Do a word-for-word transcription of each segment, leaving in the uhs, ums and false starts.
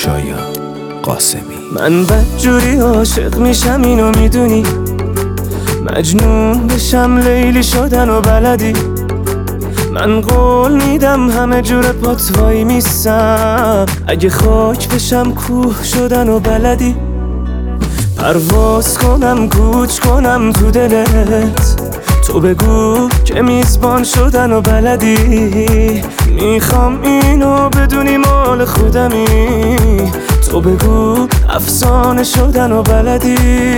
شایان قاسمی. من بدجوری عاشق میشم اینو میدونی، مجنون بشم لیلی شدن و بلدی. من قول میدم همه جور پات وای میسم، اگه خاک بشم کوه شدن و بلدی. پرواز کنم کوچ کنم تو دلت، تو بگو که میزبان شدن و بلدی. میخوام اینو بدونی مال خودمی، تو بگو افسانه شدن و بلدی.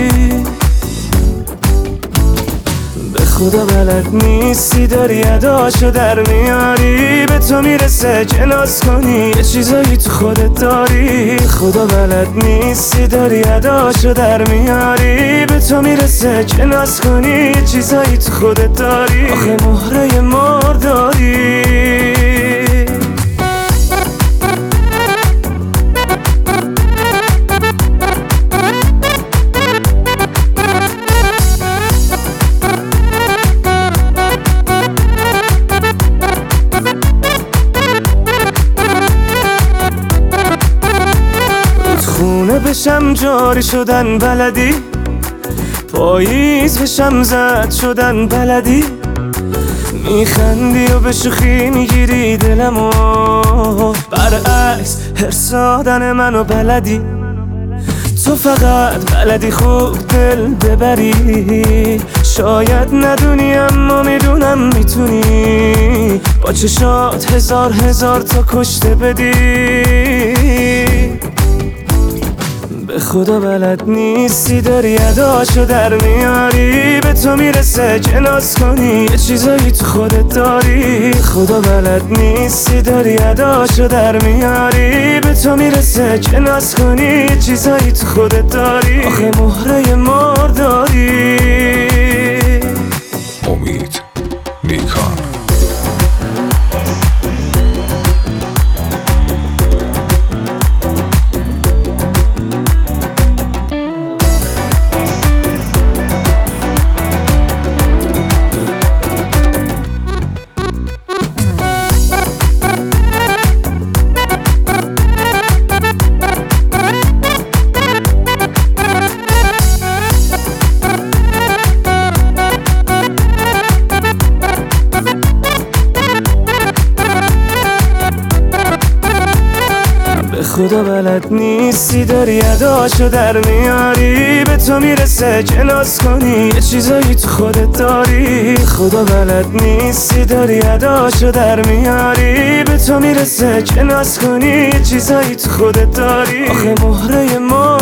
به خدا بلد نیستی داری اداشو در میاری، به تو میرسه که ناز کنی یه چیزایی تو خودت داری. خدا بلد نیستی داری اداشو در میاری، به تو میرسه که ناز کنی یه چیزایی تو خودت داری. آخه مهره مرداری. خونه بشم جاری شدن بلدی، پاییز بشم زد شدن بلدی. میخندی و به شوخی میگیری دلمو، برعکس هرسادن منو بلدی. تو فقط بلدی خوب دل ببری، شاید ندونی اما میدونم میتونی با چشات هزار هزار تا کشته بدی. به خدا بلد نیستی داری اداشو در میاری، به تو میرسه که ناز کنی یه چیزایی تو خودت داری. خدا بلد نیستی داری اداشو در میاری، به تو میرسه که ناز کنی یه چیزایی تو خودت داری. آخه مهره مرداری. امید نیکان. خدا بلد نیستی داری اداشو در میاری، به تو میرسه که ناز کنی یه چیزایی تو خودت داری. خدا بلد نیستی داری اداشو در میاری، به تو میرسه که ناز کنی یه چیزایی تو خودت داری. آخه مهره ما